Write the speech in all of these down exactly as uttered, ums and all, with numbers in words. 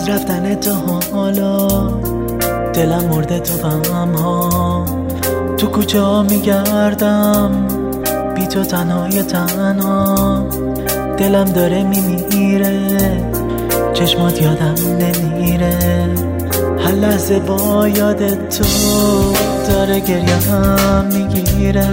از رفتن تو حالا دلم مرده تو غم ها. تو کوچه ها میگردم بی تو تنهای تنها. دلم داره میمیره چشمات یادم نمیره. هر لحظه با یاد تو داره گریم میگیره.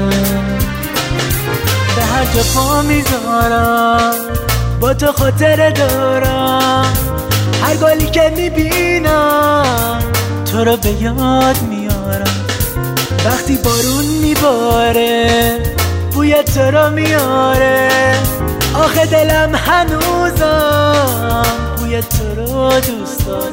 به هر جا پا میذارم با تو خاطره دارم. هر گلی که میبینم تو رو به یاد میارم. وقتی بارون میباره بوی تو رو میاره. آخه دلم هنوزم بوی تو رو دوست داره.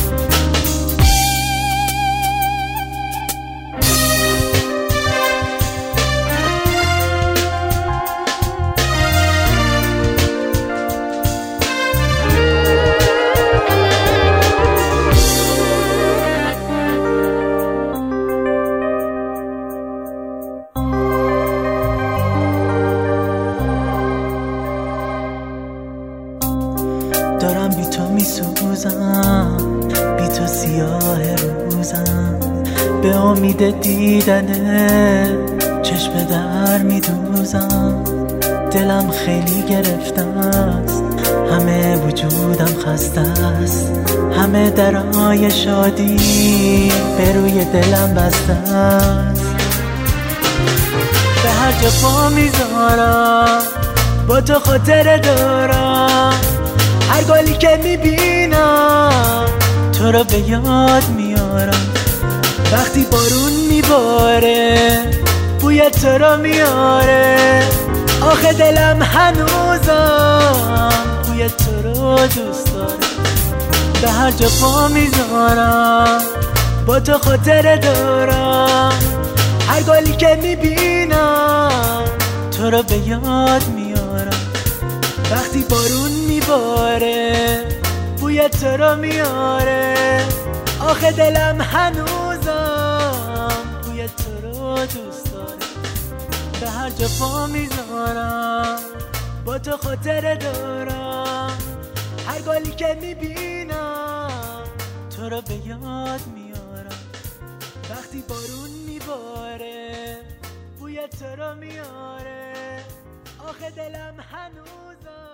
دارم بی تو میسوزم بی تو سیاه روزم. به امید دیدنه چشم در میدوزم. دلم خیلی گرفته است همه وجودم خسته است. همه درهای شادی به روی دلم بسته است. به هر جا پا میذارم با تو خاطره دارم. هر گلی که میبینم تو رو به یاد میارم. وقتی بارون میباره بوی تو رو میاره. آخه دلم هنوزم بوی تو رو دوست داره. به هر جا پا میذارم با تو خاطره دارم. هر گلی که میبینم تو رو به یاد میارم. وقتی بارون میباره بوی تو رو میاره. آخه دلم هنوزم بوی تو رو دوست داره. به هر جا پا میذارم با تو خاطره دارم. هر گلی که میبینم تو رو به یاد میارم. وقتی بارون میباره بوی تو رو میاره. آخه دلم هنوزم